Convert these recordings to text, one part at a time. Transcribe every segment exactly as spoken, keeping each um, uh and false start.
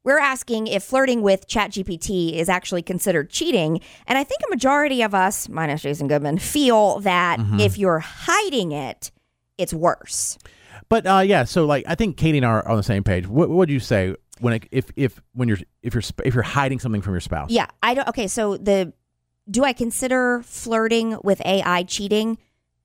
we're asking if flirting with ChatGPT is actually considered cheating. And I think a majority of us, minus Jason Goodman, feel that mm-hmm. if you're hiding it, it's worse. But uh, yeah, so like I think Katie and I are on the same page. What would you say when it, if if when you're if you're if you're hiding something from your spouse? Yeah, I don't. Okay, so the do I consider flirting with A I cheating?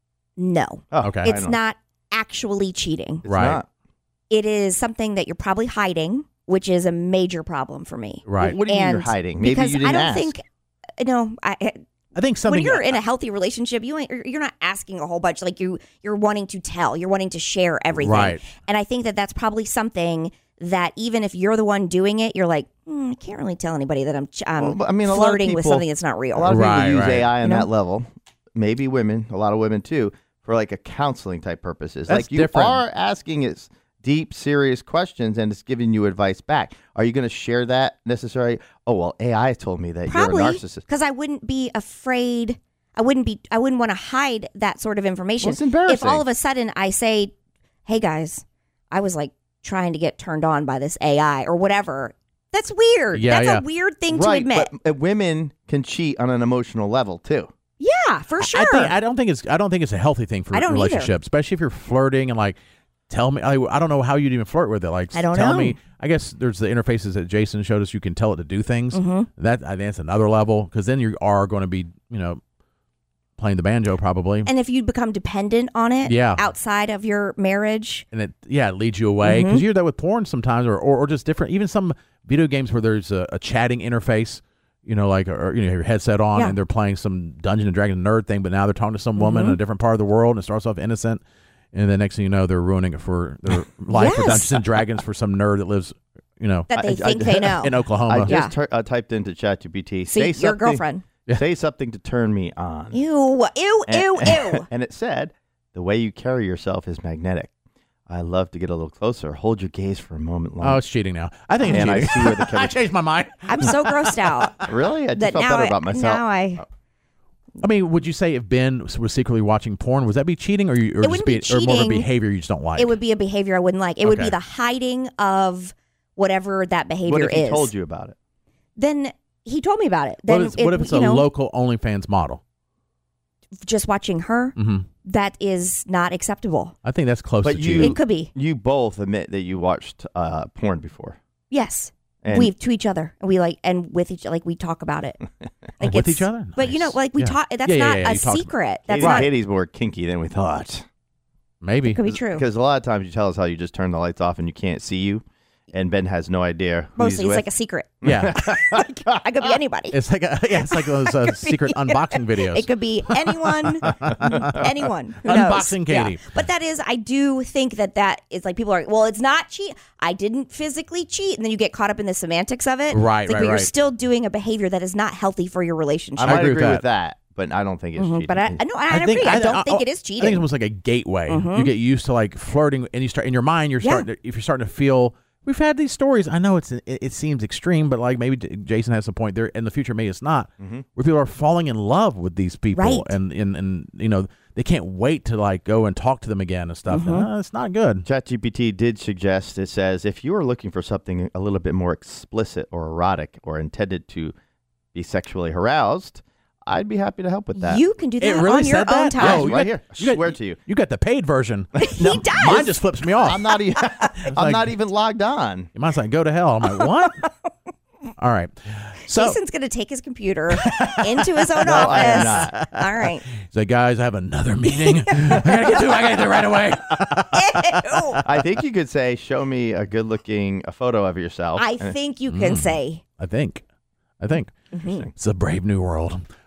No. Oh, okay. It's not actually cheating. It's right. Not. It is something that you're probably hiding, which is a major problem for me. Right. What do you and mean you're hiding? Maybe because you didn't I don't ask. think. No, I. I think something when you're in a healthy relationship, you ain't, you're not asking a whole bunch. Like you, you're wanting to tell, you're wanting to share everything. Right. And I think that that's probably something that even if you're the one doing it, you're like, mm, I can't really tell anybody that I'm, um, well, I mean, flirting people, with something that's not real. A lot of people right, use right. A I on you know? that level. Maybe women, a lot of women too, for like a counseling type purposes. That's like you different. are asking it deep, serious questions, and it's giving you advice back. Are you going to share that necessarily? Oh well, A I told me that Probably, you're a narcissist. because I wouldn't be afraid. I wouldn't be. I wouldn't want to hide that sort of information. Well, it's embarrassing. If all of a sudden I say, "Hey guys, I was like trying to get turned on by this A I or whatever," that's weird. Yeah, that's yeah. a weird thing right, to admit. But uh, women can cheat on an emotional level too. Yeah, for sure. I, think, I don't think it's I don't think it's a healthy thing for I don't relationships, especially if you're flirting and like tell me. I, I don't know how you'd even flirt with it. Like I don't tell know. me. I guess there's the interfaces that Jason showed us. You can tell it to do things. Mm-hmm. That I think that's another level because then you are going to be you know playing the banjo probably. And if you become dependent on it Yeah. outside of your marriage. And it, yeah, it leads you away because Mm-hmm. you hear that with porn sometimes, or, or or just different. Even some video games where there's a, a chatting interface, you know, like or you know, your headset on, Yeah. and they're playing some Dungeons and Dragons nerd thing, but now they're talking to some woman Mm-hmm. in a different part of the world, and it starts off innocent, and the next thing you know, they're ruining it for their life for Yes. Dungeons and Dragons for some nerd that lives, you know, That they I- I- think they know. in Oklahoma. I just Yeah. tur- uh, typed into ChatGPT. See, say your something, girlfriend. Say something to turn me on. Ew, ew, And- ew, ew. And it said, the way you carry yourself is magnetic. I love to get a little closer. Hold your gaze for a moment Oh, longer. it's cheating now. I think it's And I cheating. see where the I chemistry- changed my mind. I'm so grossed out. Really? I just that felt now better I, about myself. Now I. I mean, would you say if Ben was secretly watching porn, would that be cheating, or you, or It just wouldn't be, be or more of a cheating. behavior you just don't like? It would be a behavior I wouldn't like. It would Okay. be the hiding of whatever that behavior What if he is. told you about it? Then he told me about it. Then What if, it, what if it's you a know, local OnlyFans model? just watching her, Mm-hmm. that is not acceptable. I think that's close But to you- cheating. It could be. You both admit that you watched uh, porn before. Yes. And we to each other, and we like, and with each, like we talk about it, like with it's- each other? But you know, Nice. like we Yeah. talk. That's Yeah, yeah, not yeah, a you talked- secret. That's Katie, not. Katie's more kinky than we thought. Maybe. It could be true. Because a lot of times you tell us how you just turn the lights off and you can't see you, and Ben has no idea who Mostly, he's it's with. like a secret. Yeah. I could be anybody. It's like a, yeah, it's like those uh, secret unboxing videos. It could be anyone, anyone. Who knows? Unboxing Katie. Yeah. But that is, I do think that that is like people are, well, it's not cheat. I didn't physically cheat. And then you get caught up in the semantics of it. Right, It's like, right, But you're right. still doing a behavior that is not healthy for your relationship. I might agree agree, with with that, but I don't think it's Mhm. cheating. But I, I, no, I, agree. I, don't think it is I cheating. think it's almost like a gateway. Mhm. You get used to like flirting, and you start in your mind. You're Yeah. starting to, if you're starting to feel. We've had these stories. I know it's it, it seems extreme, but like maybe J- Jason has a point there. In the future, maybe it's not. Mhm. Where people are falling in love with these people, Right. and, and and you know they can't wait to like go and talk to them again and stuff. Mhm. Uh, it's not good. ChatGPT did suggest, it says, if you are looking for something a little bit more explicit or erotic or intended to be sexually aroused, I'd be happy to help with that. You can do that It really on your said own that? time. Yes, Oh, you right got- here. I you got- swear to you. You got the paid version. He No, does. Mine just flips me off. I'm not even. I'm like- not even logged on. Mine's like go to hell. I'm like what? All right. So Jason's going to take his computer into his own No, I am office. All right. he's like, guys, I have another meeting. I gotta get to it. I gotta get there right away. Ew. I think you could say, "Show me a good-looking a photo of yourself." I And- think you can Mm. say. I think. I think. Mhm. It's a brave new world.